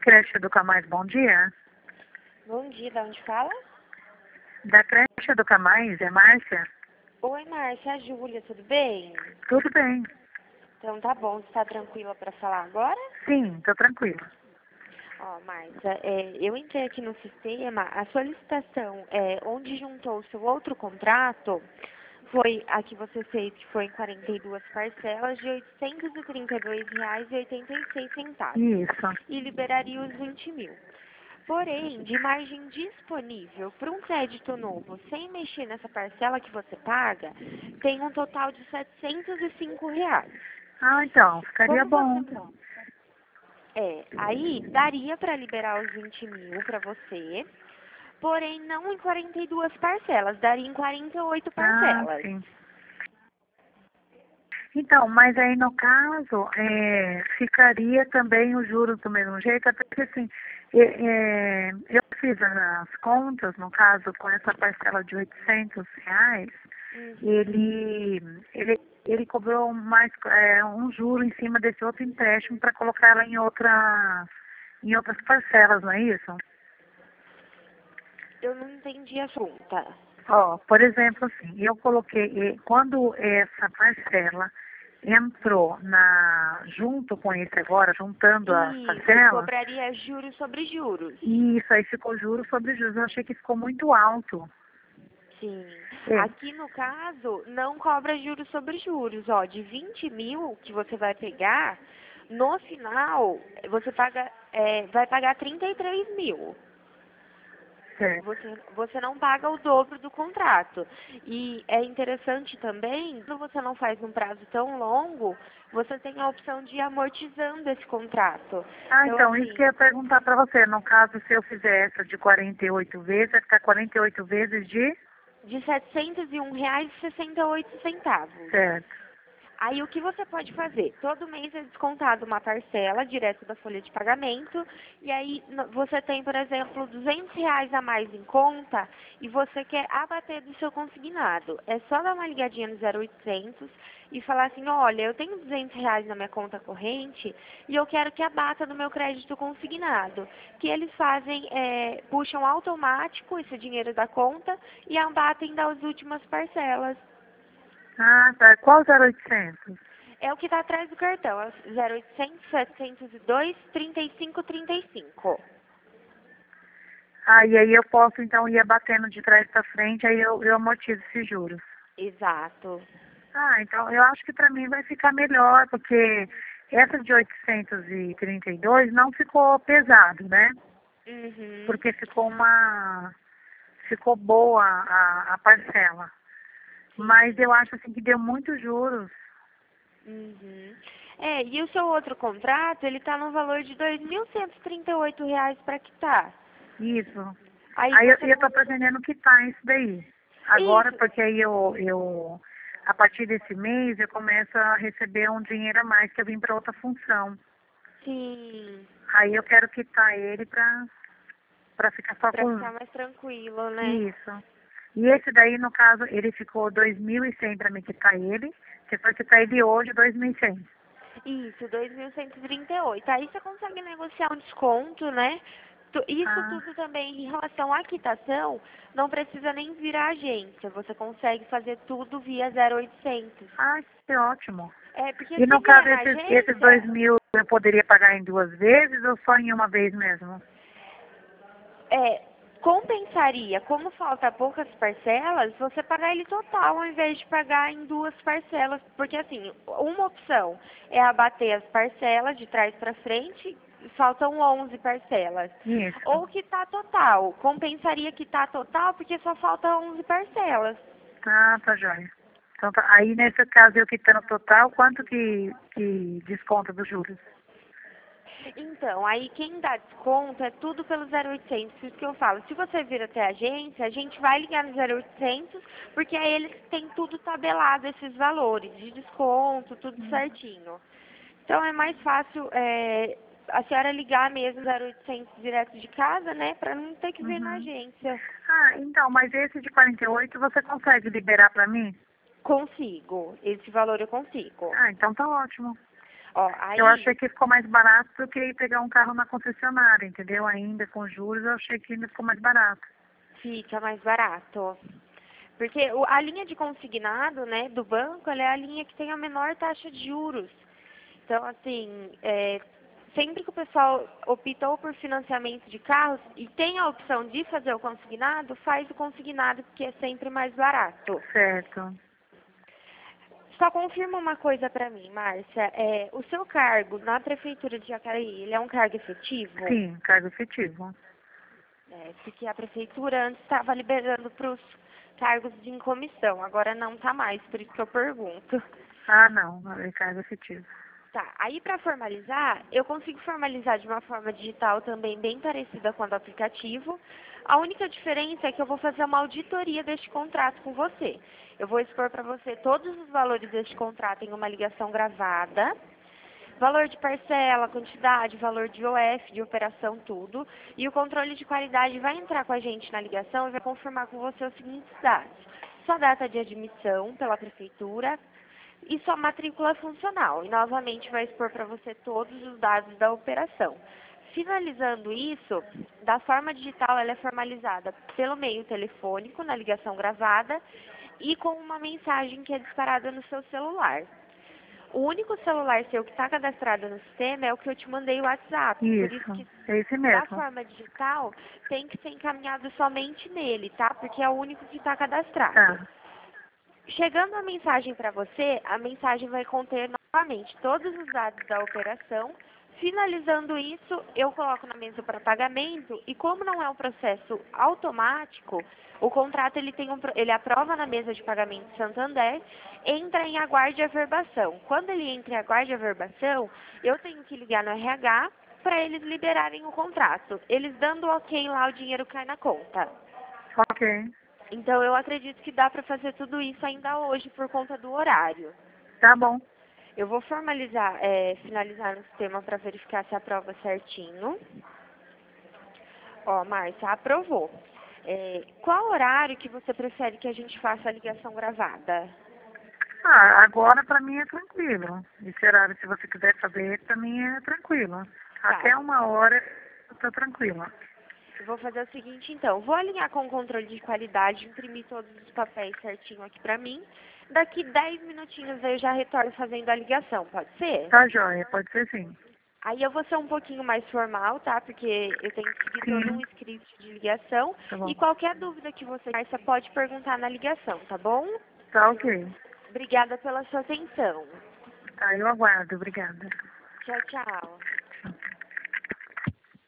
Creche Educa Mais, bom dia. Bom dia, da onde fala? Da Creche Educa Mais, é Márcia? Oi, Márcia, é a Júlia, tudo bem? Tudo bem. Então tá bom, você tá tranquila para falar agora? Sim, tô tranquila. Ó, Márcia, eu entrei aqui no sistema, a sua licitação, onde juntou o seu outro contrato, foi a que você fez, que foi em 42 parcelas de R$ 832,86 Isso. e liberaria os 20 mil. Porém, de margem disponível para um crédito novo, sem mexer nessa parcela que você paga, tem um total de R$ 705. Ah, então, ficaria Como bom. você... aí daria para liberar os 20 mil para você, porém não em 42 parcelas, daria em 48 Ah, parcelas. sim. Então, mas aí no caso, ficaria também os juros do mesmo jeito, até que assim, eu fiz as contas, no caso, com essa parcela de R$ 800, Uhum. ele cobrou mais um juro em cima desse outro empréstimo para colocar ela em outras parcelas, não é isso? Eu não entendi a conta. Ó, por exemplo, assim, eu coloquei, quando essa parcela entrou junto com esse agora, juntando as Isso, parcelas, cobraria juros sobre juros. e isso aí ficou juros sobre juros. Eu achei que ficou muito alto. Sim. É. Aqui no caso, não cobra juros sobre juros. Ó, de 20 mil que você vai pegar, no final, você vai pagar 33 mil. Certo. Você não paga o dobro do contrato. E é interessante também, quando você não faz um prazo tão longo, você tem a opção de ir amortizando esse contrato. Ah, Então, então, isso que eu assim, ia perguntar para você. No caso, se eu fizer essa de 48 vezes, vai ficar 48 vezes de... de R$ 701,68. Certo. Aí o que você pode fazer? Todo mês é descontado uma parcela direto da folha de pagamento e aí você tem, por exemplo, R$ 200 a mais em conta e você quer abater do seu consignado. É só dar uma ligadinha no 0800 e falar assim, olha, eu tenho R$ 200 na minha conta corrente e eu quero que abata do meu crédito consignado. Que eles fazem, puxam automático esse dinheiro da conta e abatem das últimas parcelas. Ah, tá. Qual 0800? É o que está atrás do cartão, é o 0800 702 3535. Ah, e aí eu posso, então, ir abatendo de trás para frente, aí eu amortizo esses juros. Exato. Ah, então eu acho que para mim vai ficar melhor, porque essa de 832 não ficou pesado, né? Uhum. Porque ficou boa a parcela. Mas Sim. eu acho assim que deu muitos juros. Uhum. E o seu outro contrato, ele tá no valor de R$ 2.138 para quitar. Isso. Aí Aí você eu tô não... pretendendo quitar isso daí. Agora, Isso. porque aí a partir desse mês, eu começo a receber um dinheiro a mais que eu vim para outra função. Sim. Aí eu quero quitar ele para ficar só Para com ficar mais tranquilo, né? isso. E esse daí, no caso, ele ficou 2.100 para me quitar ele. Se for quitar ele hoje, 2.100. Isso, 2.138. Aí você consegue negociar um desconto, né? Isso Ah, tudo também em relação à quitação, não precisa nem vir à agência. Você consegue fazer tudo via 0800. que ótimo. Porque E se no caso, vier na esses 2.000 agência, eu poderia pagar em duas vezes ou só em uma vez mesmo? é, compensaria, como falta poucas parcelas, você pagar ele total ao invés de pagar em duas parcelas. Porque assim, uma opção é abater as parcelas de trás para frente, faltam 11 parcelas. Isso. Ou quitar total, compensaria quitar total porque só falta 11 parcelas. Ah, tá joia. Então, tá. Aí, nesse caso, eu quitando o total, quanto que desconta dos juros? Então, aí quem dá desconto é tudo pelo 0800, por isso que eu falo, se você vir até a agência, a gente vai ligar no 0800, porque aí eles têm tudo tabelado, esses valores de desconto, tudo certinho. Então é mais fácil a senhora ligar mesmo no 0800 direto de casa, né, para não ter que vir na Uhum. agência. Ah, então, mas esse de 48 você consegue liberar para mim? Consigo, esse valor eu consigo. Ah, então tá ótimo. Ó, aí, Eu achei que ficou mais barato do que ir pegar um carro na concessionária, entendeu? Ainda com juros, eu achei que ainda ficou mais barato. fica mais barato. Porque a linha de consignado, né, do banco, ela é a linha que tem a menor taxa de juros. Então, assim, sempre que o pessoal optou por financiamento de carros e tem a opção de fazer o consignado, faz o consignado, porque é sempre mais barato. Certo. Só confirma uma coisa pra mim, Márcia. O seu cargo na Prefeitura de Jacareí, ele é um cargo efetivo? Sim, cargo efetivo. Porque a Prefeitura antes estava liberando para os cargos de comissão, agora não está mais, por isso que eu pergunto. Ah, não, é cargo efetivo. Tá, aí para formalizar, eu consigo formalizar de uma forma digital também bem parecida com a do aplicativo. A única diferença é que eu vou fazer uma auditoria deste contrato com você. Eu vou expor para você todos os valores deste contrato em uma ligação gravada, valor de parcela, quantidade, valor de OF, de operação, tudo. E o controle de qualidade vai entrar com a gente na ligação e vai confirmar com você os seguintes dados. Sua data de admissão pela prefeitura, e sua matrícula funcional. E novamente vai expor para você todos os dados da operação. Finalizando isso, da forma digital ela é formalizada pelo meio telefônico, na ligação gravada, e com uma mensagem que é disparada no seu celular. O único celular seu que está cadastrado no sistema é o que eu te mandei o WhatsApp. Por isso Isso, que é esse da mesmo. forma digital tem que ser encaminhado somente nele, tá? Porque é o único que está cadastrado. Tá, Chegando a mensagem para você, a mensagem vai conter novamente todos os dados da operação. Finalizando isso, eu coloco na mesa para pagamento e como não é um processo automático, o contrato ele aprova na mesa de pagamento Santander, entra em aguarde averbação. Quando ele entra em aguarde averbação, eu tenho que ligar no RH para eles liberarem o contrato. Eles dando ok lá, o dinheiro cai na conta. ok. Então, eu acredito que dá para fazer tudo isso ainda hoje por conta do horário. Tá bom. Eu vou finalizar no sistema para verificar se aprova certinho. Ó, Márcia, aprovou. Qual horário que você prefere que a gente faça a ligação gravada? Ah, agora pra mim é tranquilo. Esse horário, se você quiser fazer, pra mim é tranquilo. Tá. Até 1 hora eu tô tranquila. Eu vou fazer o seguinte, então. Vou alinhar com o controle de qualidade, imprimir todos os papéis certinho aqui pra mim. Daqui 10 minutinhos eu já retorno fazendo a ligação, pode ser? Tá joia, pode ser sim. Aí eu vou ser um pouquinho mais formal, tá? Porque eu tenho que seguir todo um Sim, script de ligação. tá bom. E qualquer dúvida que você tenha, você pode perguntar na ligação, tá bom? Tá ok. Obrigada pela sua atenção. Tá, eu aguardo. Obrigada. Tchau, tchau. Tchau.